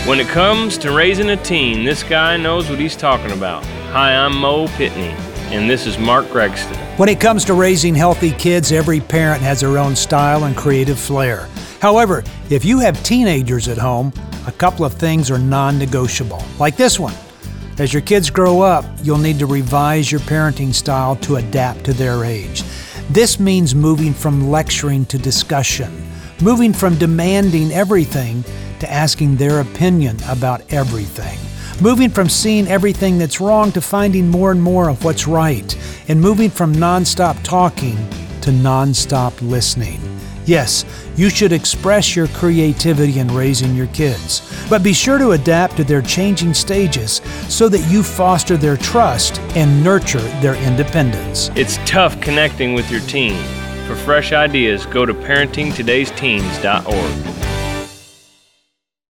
When it comes to raising a teen, this guy knows what he's talking about. Hi, I'm Mo Pitney, and this is Mark Gregston. When it comes to raising healthy kids, every parent has their own style and creative flair. However, if you have teenagers at home, a couple of things are non-negotiable, like this one. As your kids grow up, you'll need to revise your parenting style to adapt to their age. This means moving from lecturing to discussion, moving from demanding everything to asking their opinion about everything, moving from seeing everything that's wrong to finding more and more of what's right, and moving from nonstop talking to nonstop listening. Yes, you should express your creativity in raising your kids, but be sure to adapt to their changing stages so that you foster their trust and nurture their independence. It's tough connecting with your teen. For fresh ideas, go to parentingtodaysteens.org.